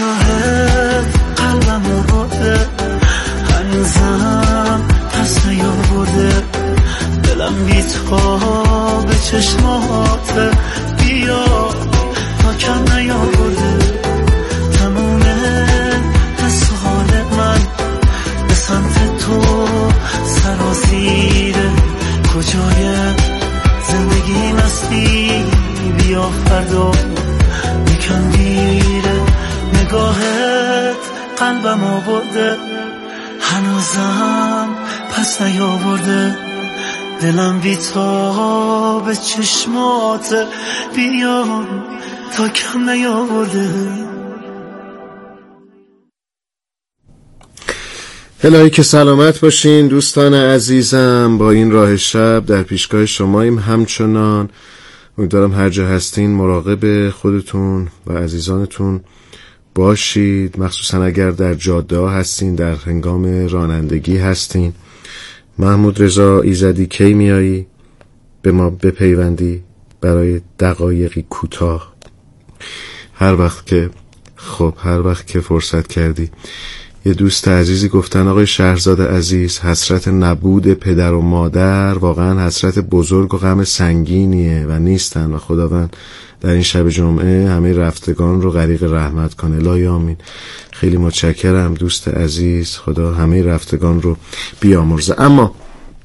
نگاهت قلبمو برده، هنوزم پس نیاورده، دلم بی تو به چشمات بیا تا کم نیاورده، تموم حس و حال من به سمت تو سرازیره، کجای زندگی مستی بیا فردا یکم دیره، نگاهت قلبمو برده، هنوزم پس نیاورده، دلم بی تو به چشمات بیا تا کم نیاورده. الهی که سلامت باشین دوستان عزیزم. با این راه شب در پیشگاه شماییم همچنان. امیدوارم هر جا هستین مراقب خودتون و عزیزانتون باشید، مخصوصا اگر در جاده ها هستین، در هنگام رانندگی هستین. محمود رضا ایزدی کی میایی به ما بپیوندی برای دقایقی کوتاه؟ هر وقت که فرصت کردی. یه دوست عزیزی گفتن آقای شهرزاد عزیز، حسرت نبود پدر و مادر واقعا حسرت بزرگ و غم سنگینیه و نیستن و خداوند در این شب جمعه همه رفتگان رو غریق رحمت کنه. الهی آمین. خیلی متشکرم دوست عزیز، خدا همه رفتگان رو بیامرزه. اما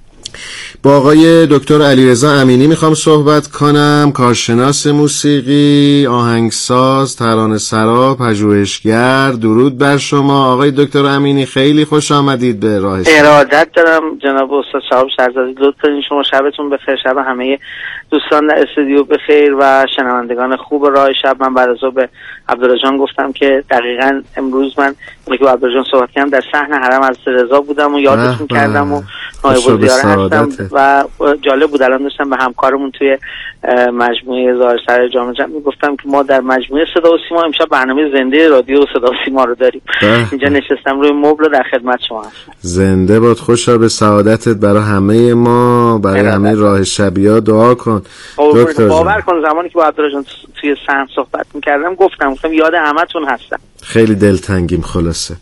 با آقای دکتر علیرضا امینی میخوام صحبت کنم، کارشناس موسیقی، آهنگساز، ترانه‌سرا، پژوهشگر. درود بر شما آقای دکتر امینی، خیلی خوش آمدید به راه شب. ارادت دارم جناب استاد شهاب شهرزادی، لطف کنید شما شبتون بخیر، شب همه دوستان در استودیو بخیر و شنوندگان خوب راه شب. من بعد از به عبدالله جان گفتم که دقیقاً امروز من که با عبدالله جان صحبت کردم در صحن حرم از رضا بودم و یادتون کردم و نایب الزیاره هستم و جالب بود. الان داشتم به همکارمون توی مجموعه ظاهر سر جامعه جمع میگفتم که ما در مجموعه صدا و سیما امشب برنامه زنده رادیو صدا و سیما رو داریم. اینجا نشستم روی مبل در خدمت شما هستم. زنده باد، خوشا به سعادتت برای همه ما، برای همه راه شبیا دعا کن دکتر. باور کن زمانی که با عبدالله جان توی صحن صحبت می‌کردم گفتم یاد همتون هستم. خیلی دلتنگیم خلاصه.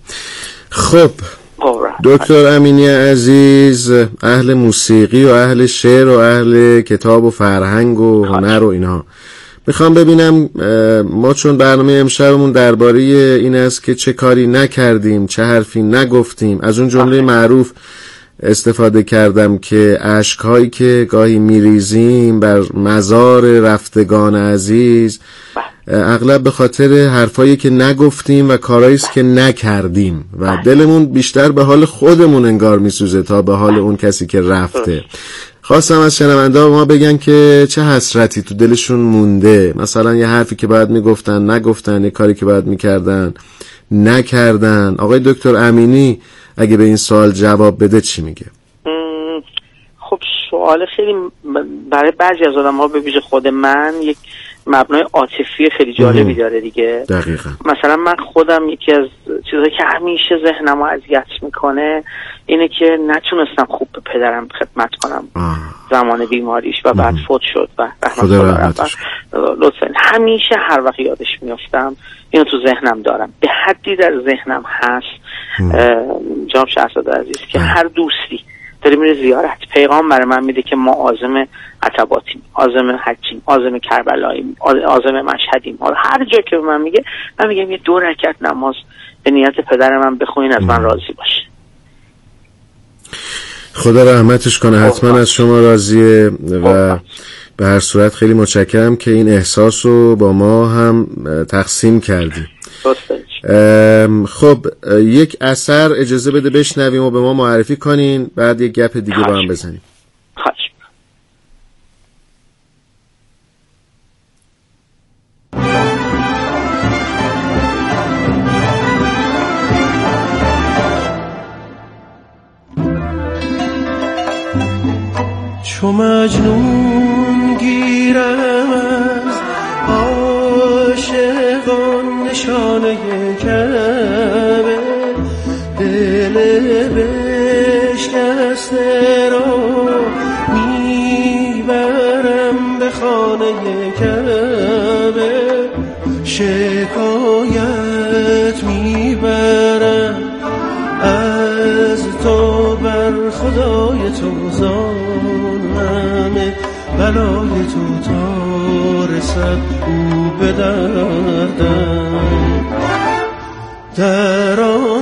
خب دکتر امینی عزیز، اهل موسیقی و اهل شعر و اهل کتاب و فرهنگ و هنر و اینها، میخوام ببینم ما چون برنامه امشبمون درباره این است که چه کاری نکردیم، چه حرفی نگفتیم، از اون جمله معروف استفاده کردم که اشک‌هایی که گاهی میریزیم بر مزار رفتگان عزیز اغلب به خاطر حرفایی که نگفتیم و کارهاییست که نکردیم و دلمون بیشتر به حال خودمون انگار میسوزه تا به حال اون کسی که رفته. خواستم از شنونده ها ما بگن که چه حسرتی تو دلشون مونده، مثلا یه حرفی که باید میگفتن نگفتن، یه کاری که باید میکردن نکردن. آقای دکتر امینی اگه به این سوال جواب بده چی میگه؟ خب سوال خیلی برای بعضی از آدم ها به ویژه خود من یک مبنای عاطفی خیلی جالبی داره دیگه. دقیقاً. مثلا من خودم یکی از چیزایی که همیشه ذهنمو اذیت میکنه اینه که نتونستم خوب به پدرم خدمت کنم زمان بیماریش و بعد فوت شد و لطفاً همیشه هر وقت یادش میافتم اینو تو ذهنم دارم، به حدی در ذهنم هست جناب شهرزاد عزیز که هر دوستی داره میره زیارت، پیغام برای من میده که ما عازم عتباتیم، عازم حجیم، عازم کربلاییم، عازم مشهدیم. هر جا که من میگه، من میگم یه 2 رکعت نماز به نیت پدر من بخونین، از من راضی باشه. خدا رحمتش کنه، حتما از شما راضیه و به هر صورت خیلی متشکرم که این احساس رو با ما هم تقسیم کردی. خب یک اثر اجازه بده بشنویم و به ما معرفی کنین، بعد یک گپ دیگه با هم بزنیم. چو مجنون گیرم از عاشقان نشانه کعبه، دل بشکسته را میبرم به خانه کعبه، شکایت زان همه بلای تو تا رسد او به دردم. در آن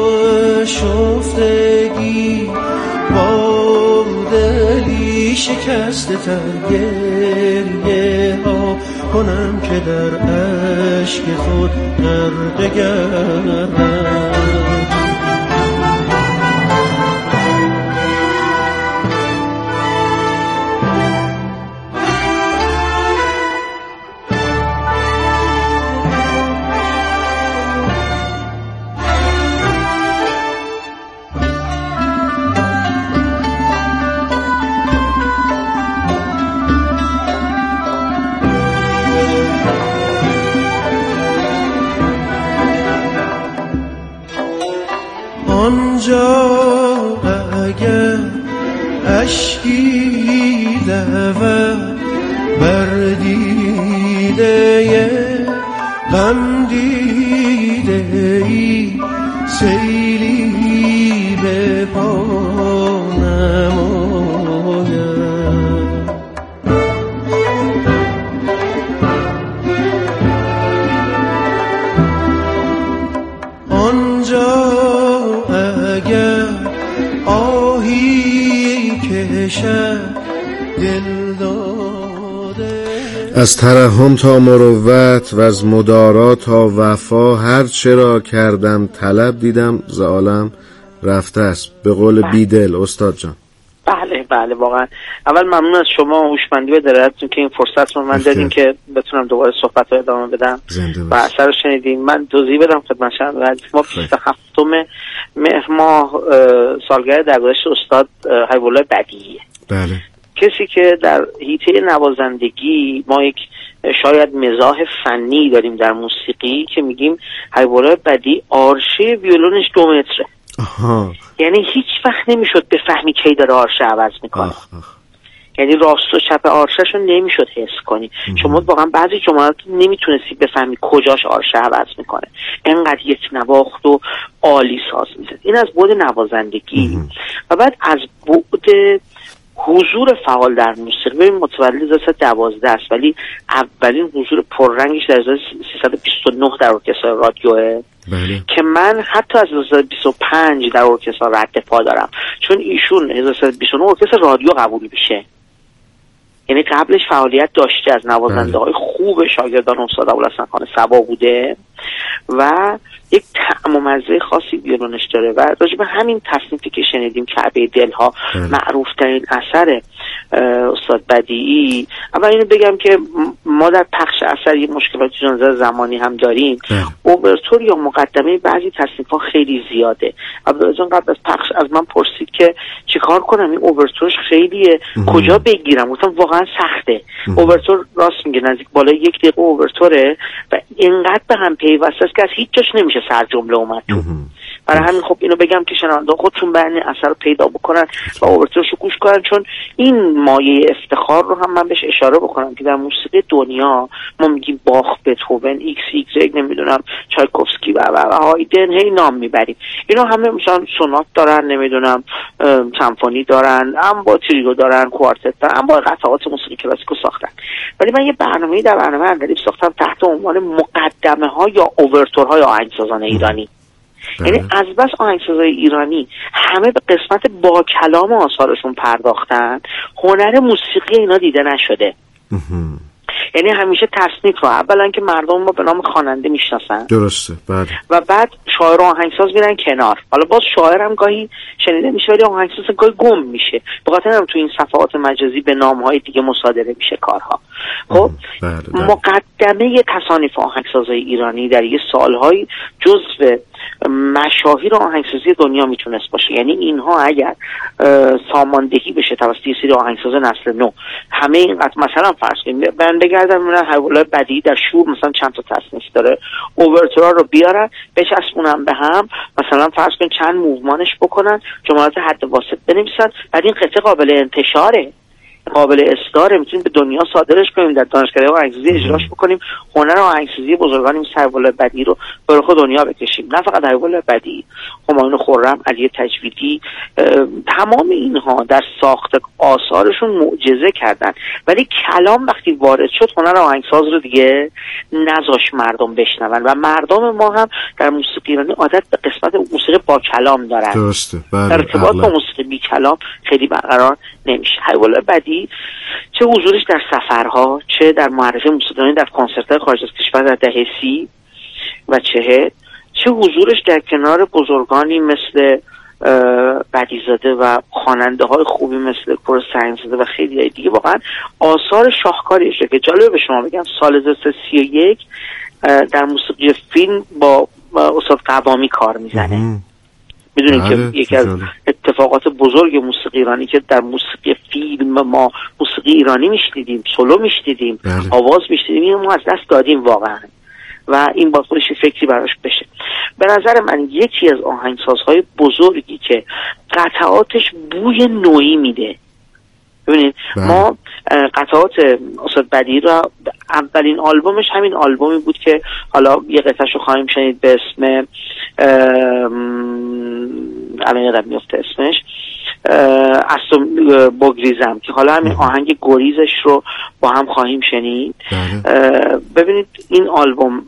آشفتگی با دلی شکسته تر گریه ها کنم که در اشک خود غرقه گردم. آنجا اگر اشکی دود بر دیده غم دیده ای سیلی به پا نماید. آنجا اگر آهی کشد دل داده از ترحم تا مروت و از مدارا تا وفا هر چرا کردم طلب دیدم ز عالم رفته است. به قول بیدل استاد جان. بله واقعا اول ممنون از شما هوشمندی و درایتتون که این فرصت رو من دادین که بتونم دوباره صحبت رو ادامه بدم و اثر رو شنیدین. من توضیح بدم خدمتتون. ما 27 مهر ماه سالگرد درگذشت استاد حبیب الله بدیعیه. بله. کسی که در حیطه نوازندگی ما یک شاید مزاح فنی داریم در موسیقی که میگیم حبیب الله بدیعی آرشه ویولونش 2 متره. یعنی هیچ وقت نمیشد بفهمی کی داره آرشه عوض میکنه. یعنی راست و چپ آرشه‌ش رو نمیشد حس کنی. شما واقعا بعضی جملات نمیتونستی بفهمی کجاش آرشه عوض میکنه، انقدر یک نواخت و عالی ساز میزد. این از بعد نوازندگی. و بعد از بعد حضور فعال در موسیقی. ببین متولد 12 است ولی اولین حضور پررنگش در 1329 در ارکستر رادیوه. بله. که من حتی از 1925 در ارکستر رد پا دارم، چون ایشون 1929 ارکستر رادیو قبول میشه. یعنی قبلش فعالیت داشته، از نوازنده های خوب شاگردان استاد ابوالحسن خان صبا بوده و یک طعم و مزه خاصی ویولونش داره. و راجع به همین تصنیفی که شنیدیم کعبه دلها، معروف ترین اثر استاد بدیعی. اول اینو بگم که ما در پخش اثر یه مشکلاتی نظر زمانی هم داریم. اوورتور یا مقدمه بعضی تصنیف‌ها خیلی زیاده. عبدالله قبل از پخش از من پرسید که چیکار کنم، این اوورتورش خیلیه، کجا بگیرم؟ گفتم واقعا سخته. اوورتور راست میگه نزدیک بالای 1 دقیقه اوورتوره و اینقدر به هم پیوسته است که از هیچ جاش نمیشه سر جمله اومد تو. برای همین خب اینو بگم که شنونده خودشون برن اثر رو پیدا بکنن و اوورتورش رو گوش کنن، چون این مایه افتخار رو هم من بهش اشاره بکنم که در موسیقی دنیا ما میگیم باخ، بتهوون، ایکس نمیدونم چایکوفسکی و هایدن هی نام میبریم. اینا همه مثلا سونات دارن، نمیدونم سمفونی دارن، انواع تریو دارن، کوارتت دارن، انواع قطعات موسیقی کلاسیکو ساختن. ولی من یه برنامه‌ای در برنامه اندلیب ساختم تحت عنوان مقدمه ها یا اوورتورهای آهنگسازان ایرانی. یعنی از بس آهنگسازای ایرانی همه به قسمت با کلام آثارشون پرداختن، هنر موسیقی اینا دیده نشده. یعنی همیشه تصنیف رو اولا که مردم ما به نام خواننده میشناسن، درسته، بعد و بعد شاعر و آهنگساز میرن کنار. حالا باز شاعر هم گاهی شنیده میشه ولی آهنگساز گاهی گم میشه، به خاطر هم تو این صفحات مجازی به نامهای دیگه مصادره میشه کارها. خب مقدمه تصانیف آهنگسازای ایرانی در یه سالهای جزو مشاهیر آهنگسازی دنیا میتونست باشه. یعنی اینها اگر ساماندهی بشه توسط یه سری آهنگساز نسل نو، همه این مثلا فرض کنیم بندگردن میرن حبیب الله بدیعی در شور مثلا چند تا تصنیف داره، اوورتورا رو بیارن بچسبونن به هم، مثلا فرض کنیم چند موومانش بکنن، جملات حد واسط بنویسن، بعد این قطعه قابل انتشاره. قابل اصداره، میتونیم به دنیا صادرش کنیم، در دانشکده آهنگسازی اجراش بکنیم، هنر آهنگسازی بزرگانی مثل حبیب الله بدیعی رو به رخ دنیا بکشیم. نه فقط حبیب الله بدیعی، همایون خرم، علی تجویدی، تمام اینها در ساخت آثارشون معجزه کردن، ولی کلام وقتی وارد شد هنر آهنگساز رو دیگه نذاش مردم بشنون و مردم ما هم در موسیقی ایرانی عادت به قسمت موسیقی با کلام دارن. درسته. بله. ارتباط با موسیقی بی کلام خیلی برقرار نمیشه. حبیب الله بدیعی چه حضورش در سفرها، چه در معرفی موسیقیانی در کنسرت‌های خارج از کشور در دهه 30 و 40، چه حضورش در کنار بزرگانی مثل بدیع‌زاده و خواننده های خوبی مثل کوروش سنگزاده و خیلی دیگه، واقعا آثار شاهکاریش که جالبه به شما بگم سال 1931 در موسیقی فیلم با استاد قوامی کار میزنه. میدونید که یکی از اتفاقات بزرگ موسیقی ایرانی که در موسیقی فیلم ما موسیقی ایرانی میشنیدیم، سولو میشنیدیم، آواز میشنیدیم، اینو ما از دست دادیم واقعا و این با خودش فکری براش بشه. به نظر من یکی از آهنگسازهای بزرگی که قطعاتش بوی نوعی میده. ببینید ما قطعات استاد بدیعی را اولین آلبومش همین آلبومی بود که حالا یه قطعه‌شو خواهیم شنید به اسم الان یادم میفته اسمش اصلا بگریزم که حالا همین آهنگ گریزش رو با هم خواهیم شنید. ببینید این آلبوم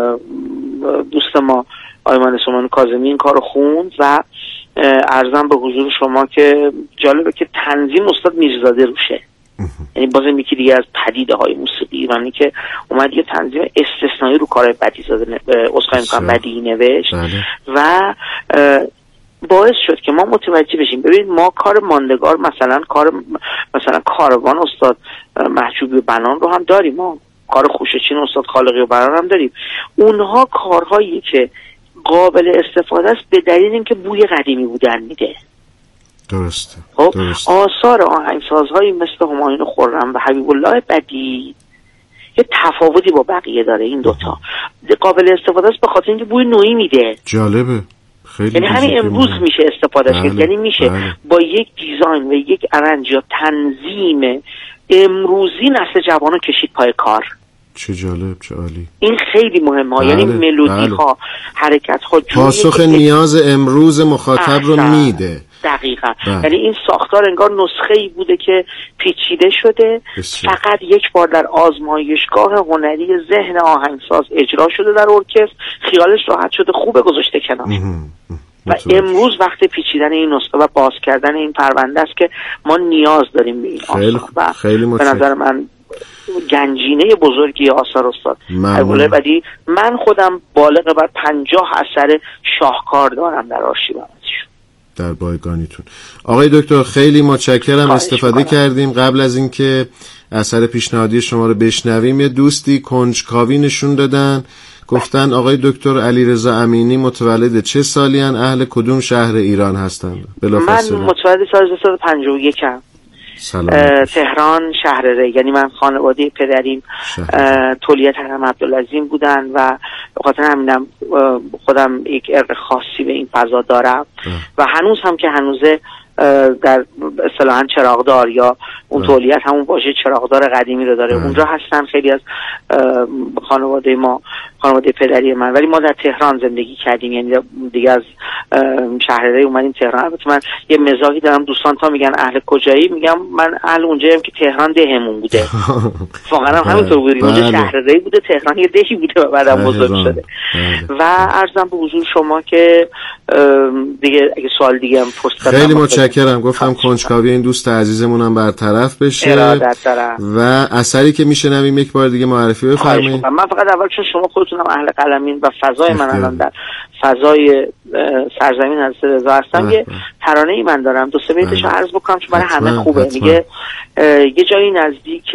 دوست ما آیمان سلیمان کاظمی این کارو خوند و عرضم به حضور شما که جالبه که تنظیم استاد میرزاده روشه. یعنی بازم یکی دیگه از پدیده های موسیقی ایرانی که اومد یه تنظیم استثنایی رو کار بدیع‌زاده بدیعی نوشت و باعث شد که ما متوجه بشیم. ببینید ما کار ماندگار مثلا کاروان استاد محجوبی و بنان رو هم داریم، ما کار خوشچین استاد خالقی و بنان هم داریم. اونها کارهایی که قابل استفاده است به دلیل اینکه بوی قدیمی بودن میده. درسته. خب آثار آهنگسازهایی مثل همایون خرم و حبیب الله بدیعی یه تفاوتی با بقیه داره. این دوتا قابل استفاده است به خاطر اینکه بوی نوعی میده. جالبه. خیلی یعنی همین امروز میشه استفادهش کرد. یعنی میشه با یک دیزاین و یک ارنج یا تنظیم امروزی نسل جوانو کشید پای کار. چه جالب، چه عالی. این خیلی مهمه. یعنی ملودی ها، حرکت ها، پاسخ نیاز امروز مخاطب رو میده. دقیقاً. یعنی این ساختار انگار نسخه‌ای بوده که پیچیده شده، فقط یک بار در آزمایشگاه هنری ذهن آهنگساز اجرا شده در ارکستر، خیالش راحت شده، خوبه، گذاشته کنار. و امروز وقت پیچیدن این نسخه و باز کردن این پرونده است که ما نیاز داریم به این آثار. و به نظر من گنجینه بزرگی آثار استاد حبیب الله بدیعی. من خودم بالغ بر 50 اثر شاهکار دارم در آرشیوم در بایگانیتون. آقای دکتر خیلی متشکرم، استفاده کردیم. قبل از اینکه اثر پیشنهادی شما رو بشنویم یه دوستی کنجکاوی نشون دادن، گفتن آقای دکتر علیرضا امینی متولد چه سالی ان، اهل کدوم شهر ایران هستند؟ من متولد سال 1951 ام. تهران شهر ری. یعنی من خانواده پدریم تولیت حرم عبدالعظیم بودن و به خاطر همینم خودم یک ارق خاصی به این فضا دارم و هنوز هم که هنوزه در اصطلاحاً چراغدار یا اون تولیت همون واژه چراغدار قدیمی رو داره، اونجا هستن خیلی از خانواده ما، خانواده پدری من، ولی ما در تهران زندگی کردیم. یعنی دیگه از شهرهای اومدیم تهران. البته من یه مزاحی دارم، دوستان تا میگن اهل کجایی، میگم من اهل اونجاییم که تهران دهمون بوده. واقعا همینطور بودیم، اونجا شهرهای بوده، تهران یه دهی بوده و بعدم بزرگ شده. و عرضم به حضور شما که دیگه اگه سوال دیگه هم پست کنم. خیلی متشکرم. گفتم کنجکاوی این دوست عزیزمونم برطرف بشه. و اثری که میشنویم یک بار دیگه معرفی بفرمایید. من فقط اول چون شما خودتونم اهل قلمین و فضای من الان در فضای سرزمین حضرت رضا هستم، یه ترانه ای من دارم، دو سه بیتش عرض بکنم چون برای همه خوبه. میگه یه جایی نزدیک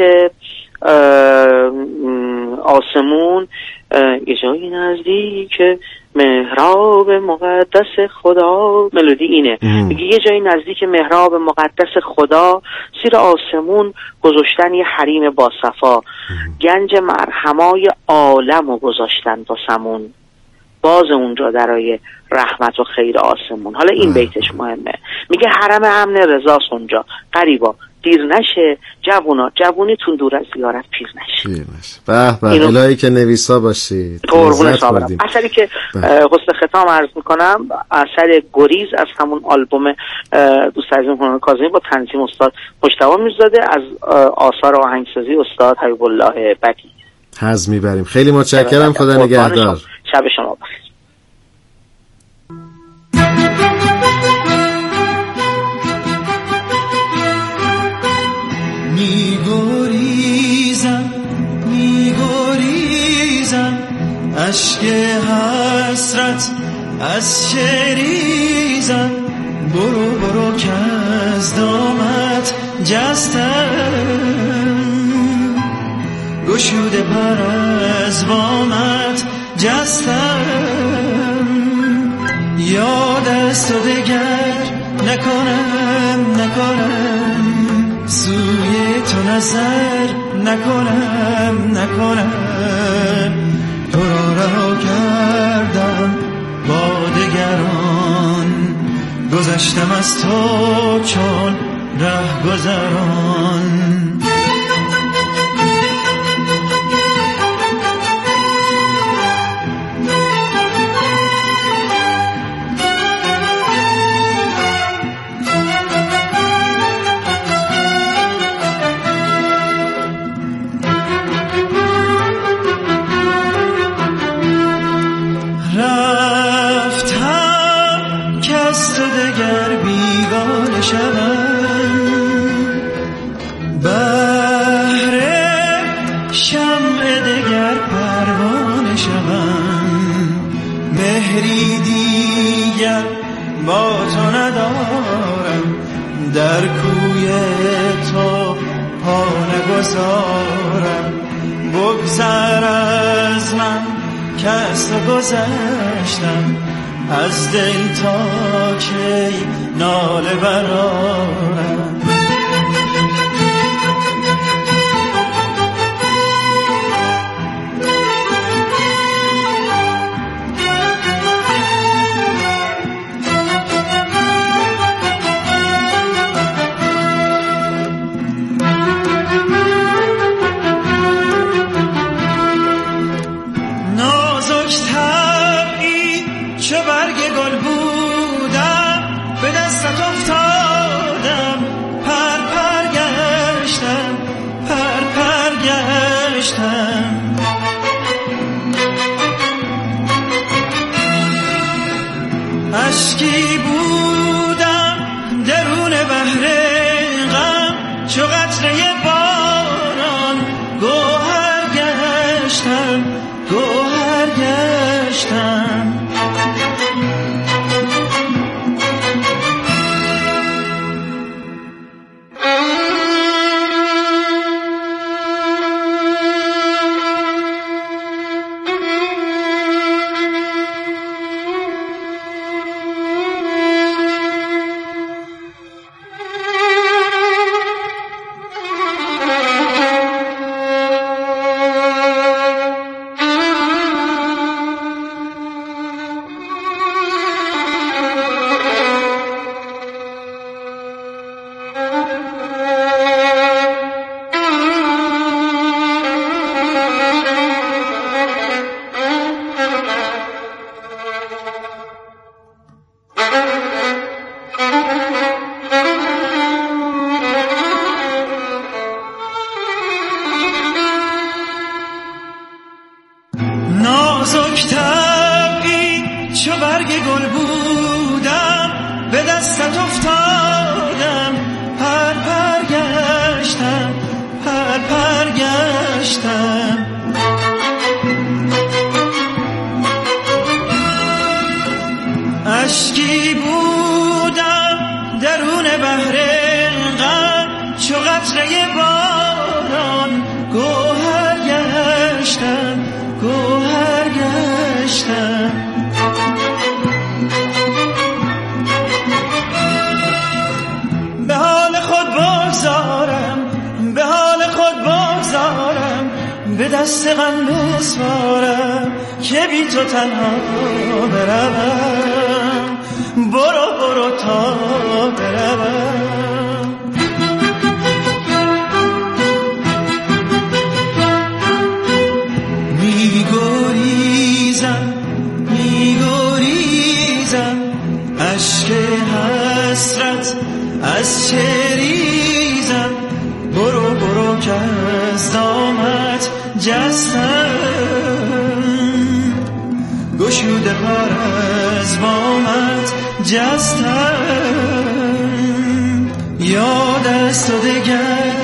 آسمون، یه جایی نزدیک محراب مقدس خدا، ملودی اینه. میگه یه جایی نزدیک محراب مقدس خدا، زیر آسمون گذاشتن یه حریم با صفا، گنج مرحمای عالمو گذاشتن با سمون، باز اونجا درای رحمت و خیر آسمون. حالا این بیتش مهمه. میگه حرم امن رضاست اونجا، غریبا دیر نشه جوونیتون دور از زیارت پیر نشه. به به الهی که نویسا باشید. قربون شما. اثری که حسن ختام عرض میکنم اثر گریز از همون آلبوم دوست عزیزم هنر کاظمی با تنظیم استاد مجتبی میرزاده از آثار آهنگسازی استاد حبیب الله بدیعی. حظ میبریم. خیلی متشکرم. خدا نگهدار. شب شما بخیر. میگریزم اشک حسرت از شریزم برو که از دامت جستم گشوده پر از بامت جستم یاد از تو دگر نکنم سوی تو نظر نکنم تو را رها کردم با دگران گذشتم از تو چون رهگذران با تو ندارم در کوی تو پا نگذارم بگذر از من که از تو گذشتم از دل تا کی ناله برارم اشکی بودم درون بحر غم چو قطره باران گوهر گشتم اشکی بودم درون بحر غم چو قطره باران گوهر گشتم به حال خود بگذارم به دست غم بسپارم که بی تو تنها بروم برو تا بروم میگریزم اشک حسرت از چه ریزم برو برو که از دامت جستم گشوده پر از بامت جستم یاد از تو دگر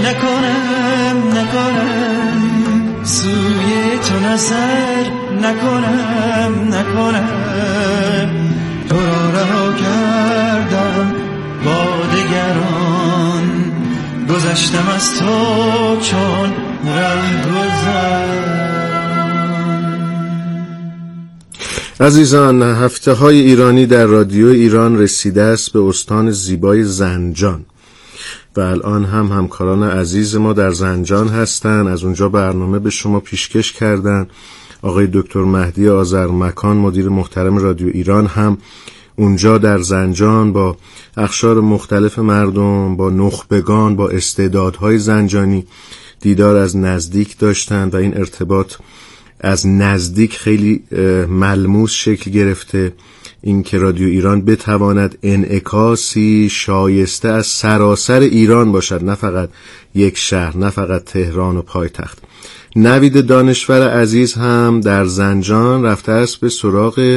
نکنم سوی تو نظر نکنم تو را رها کردم با دگران گذشتم از تو چون رهگذر. عزیزان، هفته‌های ایرانی در رادیو ایران رسیده است به استان زیبای زنجان و الان هم همکاران عزیز ما در زنجان هستند. از اونجا برنامه به شما پیشکش کردن. آقای دکتر مهدی آذرمکان مدیر محترم رادیو ایران هم اونجا در زنجان با اقشار مختلف مردم، با نخبگان، با استعدادهای زنجانی دیدار از نزدیک داشتند و این ارتباط از نزدیک خیلی ملموس شکل گرفته. این که رادیو ایران بتواند انعکاسی شایسته از سراسر ایران باشد، نه فقط یک شهر، نه فقط تهران و پایتخت. نوید دانشور عزیز هم در زنجان رفته است به سراغ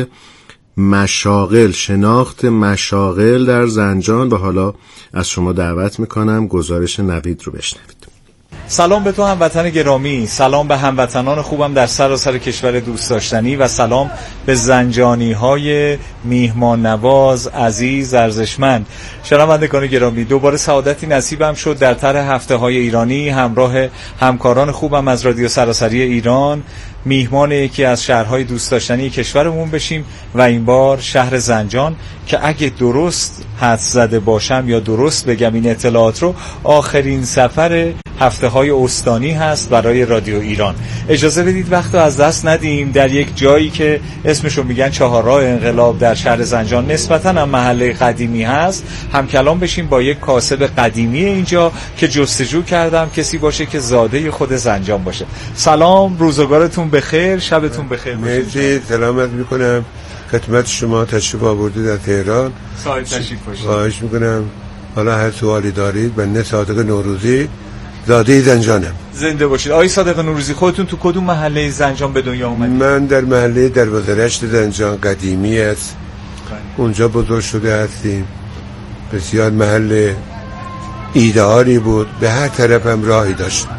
مشاغل، شناخت مشاغل در زنجان و حالا از شما دعوت میکنم گزارش نوید رو بشنوید. سلام به تو هموطن گرامی، سلام به هموطنان خوبم در سراسر کشور دوست داشتنی و سلام به زنجانی های میهمان نواز، عزیز، ارزشمند. شنوندگان گرامی، دوباره سعادتی نصیبم شد در طرح هفته های ایرانی همراه همکاران خوبم از رادیو سراسری ایران میهمان یکی از شهرهای دوست داشتنی کشورمون بشیم و این بار شهر زنجان که اگه درست حدس زده باشم یا درست بگم این اطلاعات رو، آخرین سفر هفته های استانی هست برای رادیو ایران. اجازه بدید وقت رو از دست ندیم. در یک جایی که اسمشو میگن چهارراه انقلاب در شهر زنجان، نسبتاً هم محله قدیمی هست، هم کلام بشیم با یک کاسب قدیمی اینجا که جستجو کردم کسی باشه که زاده خود زنجان باشه. سلام، روزگارتون بخیر، شبتون بخیر. مرسی، سلامت میکنم خدمت شما. تشریف آوردید در تهران. صاحب تشریف باشید. خواهش میکنم. حالا هر سوالی دارید. بنده صادق نوروزی، زاده زنجانم. زنده باشید. آقای صادق نوروزی، خودتون تو کدوم محله زنجان به دنیا اومدید؟ من در محله دروازه رشت زنجان قدیمی است. اونجا بزرگ شده هستیم. بسیار محل ایدئالی بود، به هر طرف هم راهی داشت.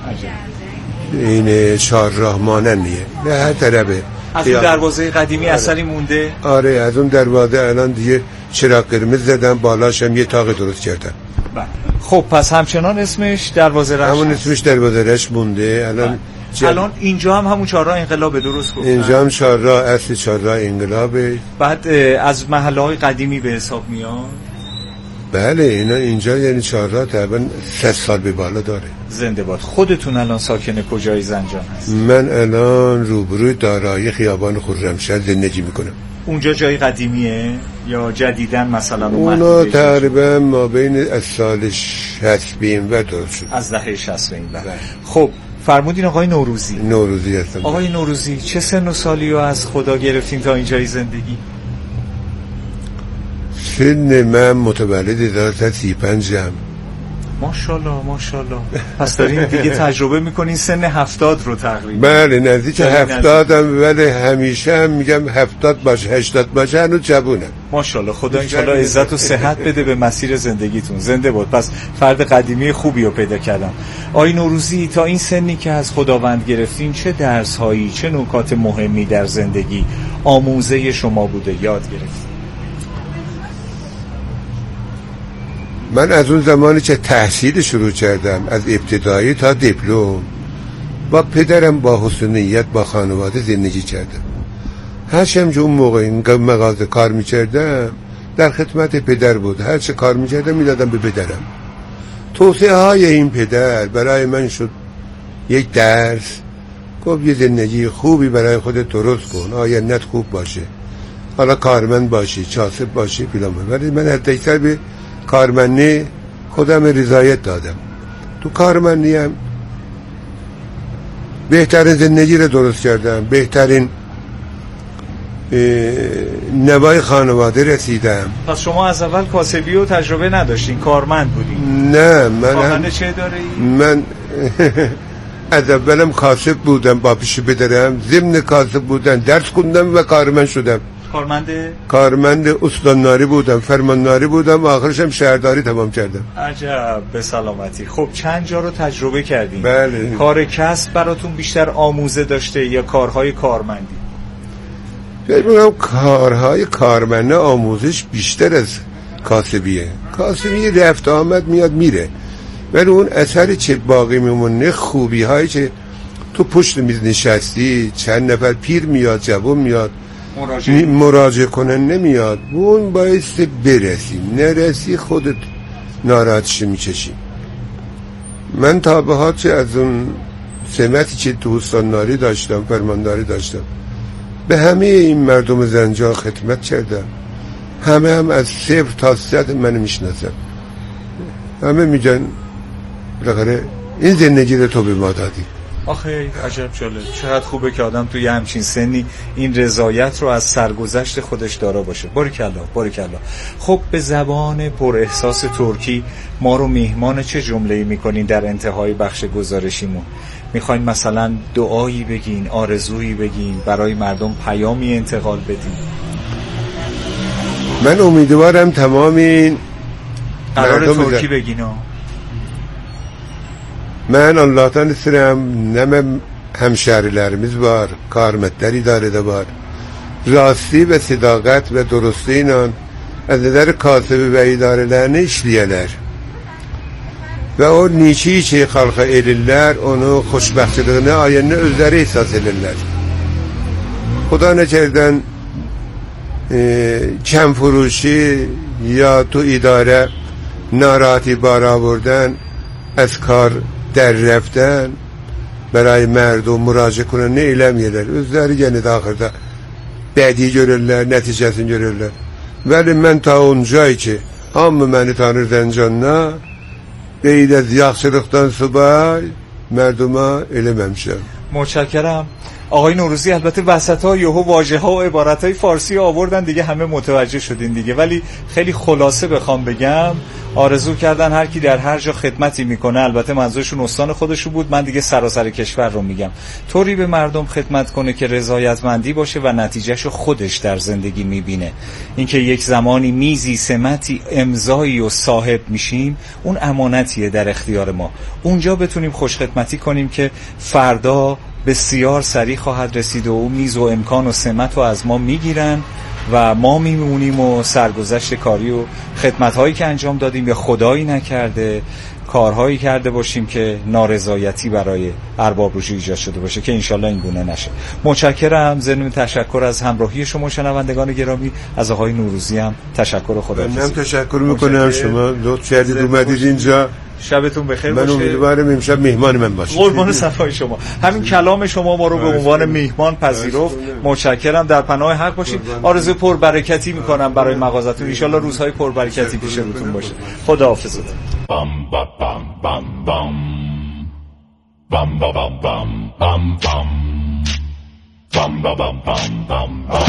این چهارراه مانندیه، به هر طرفه. از اون دروازه قدیمی اثری مونده؟ آره، از اون دروازه الان دیگه چراغ قرمز زدن، بالاش هم یه تاق درست کردن. خب پس همچنان اسمش دروازه رشت، همون اسمش دروازه رشت مونده. الان اینجا هم همون چهارراه انقلاب، درست گفتم؟ اینجا هم چهارراه، اصل چهارراه انقلابه. بعد از محله‌های قدیمی به حساب میاد؟ بله، اینجا یعنی چهارراه تقریبا 100 سال به بالا داره. زنده باد. خودتون الان ساکن کجای زنجان هست؟ من الان روبروی دارایی خیابان خرمشهر زندگی میکنم. اونجا جای قدیمیه یا جدیدن مثلا اونا تقریبا ما بین از سال 60 به این ور درست شد. از دهه 60 به این ور. خب فرمودین آقای نوروزی. نوروزی هستم. آقای نوروزی، چه سن و سالی رو از خدا گرفتین تا اینجای زندگی؟ سن من متولد 1935م. ماشاءالله. پس دارین دیگه تجربه میکنین سن 70 رو تقریبا. بله، نزدیک 70م، ولی همیشه هم میگم 70 باشه 80 باشه هنوز جوونم. ماشاءالله. خدا انشالله عزت و صحت بده به مسیر زندگیتون. زنده باد. پس فرد قدیمی خوبی رو پیدا کردم. آقای نوروزی، تا این سنی که از خداوند گرفتین چه درس هایی، چه نکات مهمی در زندگی آموزه شما بوده، یاد گرفتین؟ من از اون زمانی که تحصیل شروع کردم، از ابتدایی تا دیپلم، با پدرم با حسن نیت با خانواده زندگی کردم. هرچند که اون موقع این مغازه کار میکردم در خدمت پدر بود، هر چه کار میکردم میدادم به پدرم. توصیه های این پدر برای من شد یک درس. گفت یه زندگی خوبی برای خودت درست کن، آیندت خوب باشه، حالا کارمند باشی، کاسب باشی فلان. ولی من از دیگر به کارمندی خودم رضایت دادم. تو کارمندی هم بهترین زندگی رو درست کردم، بهترین نوای خانواده رسیدم. پس شما از اول کاسبی و تجربه نداشتین، کارمند بودین؟ نه، من چه داره من از اولم کاسب بودم، با پیش بدرم ضمن کاسب بودم درس خوندم و کارمند شدم. کارمند استانداری بودم، فرمانداری بودم، آخرشم شهرداری تمام کردم. عجب، به سلامتی. خب چند جا رو تجربه کردین؟ بله. کار کسب براتون بیشتر آموزه داشته یا کارهای کارمندی؟ بگم کارهای کارمنده آموزش بیشتر از کاسبیه. کاسبی رفت آمد میاد میره، ولی اون اثر چه باقی میمونه، خوبی هایی که تو پشت میز نشستی، چند نفر پیر میاد، جوان میاد مراجعه کنن نمیاد، اون باعث برسی، نرسی خودت ناراحتش میکشی. من تا به ها چه از اون سمتی که تو استانداری داشتم، فرمانداری داشتم، به همه این مردم زنجان خدمت کردم. همه هم از 0 تا 100 من میشناسم. همه میگن بالاخره این زندگی رو تو به ما دادی. آخه عجب جالب، چقدر خوبه که آدم توی همچین سنی این رضایت رو از سرگذشت خودش دارا باشه. باریکلا باریکلا. خب به زبان پر احساس ترکی ما رو میهمان چه جمله‌ای میکنین در انتهای بخش گزارشیمون؟ میخواین مثلا دعایی بگین، آرزویی بگین، برای مردم پیامی انتقال بدین؟ من امیدوارم تمام این قرار ترکی بگین ها. Ben Allah'tan isterim nem hemşerilerimiz var, karmetleri de var. Rasti ve sadakat ve dürüstlüğüyle azizler kasibi ve idarelerini işleyeler. Ve o niçi şey halka elirler, onu hoşbəxtliğini, ayını özleri ihsas edirler. Xuda neçerden kəm furuşi ya tu idare narati bara vurdan از کار در رفتن برای مردم مراجعه کنن نه eylemyeler. Özleri gene de ahırda bədii görürlər, nəticəsini görürlər. Vəli mən ta oncay ki hamı məni tanır Zəncanla deyil az yaxşılıqdan subay مردما eləməmişəm. متشکرم. آقای نوروزی البته وسط‌ها یهو واژه‌ها و عبارت‌های فارسی آوردن دیگه، همه متوجه شدین دیگه، ولی خیلی خلاصه بخوام بگم آرزو کردن هر کی در هر جا خدمتی میکنه، البته منظورشون استان خودشون بود، من دیگه سراسر کشور رو میگم، طوری به مردم خدمت کنه که رضایتمندی باشه و نتیجهشو خودش در زندگی میبینه. اینکه یک زمانی میزی، سمتی، امضایی و صاحب میشیم، اون امانتیه در اختیار ما. اونجا بتونیم خوش خدمتی کنیم که فردا بسیار سریع خواهد رسید و اون میز و امکان و سمت رو از ما میگیرن و ما میمونیم و سرگذشت کاری و خدمت‌هایی که انجام دادیم یا خدایی نکرده کارهایی کرده باشیم که نارضایتی برای ارباب رژه ایجاد شده باشه، که انشالله این گونه نشه. متشکرم. ضمن تشکر از همراهی شما شنوندگان گرامی، از آقای نوروزی هم تشکر و خداحافظی. من تشکر میکنم، شما لطف کردید اومدید اینجا. شبتون بخیر باشه. من امیدوارم امشب مهمان من باشید. قربان صفای شما. همین کلام شما ما رو به عنوان میهمان پذیرفت. متشکرم. در پناه حق باشید. آرزوی پربرکتی میکنم برای مغازتون. ان شاءالله روزهای پربرکتی پیش روتون باشه. خداحافظتون. بام بام بام بام بام بام بام بام بام بام بام بام بام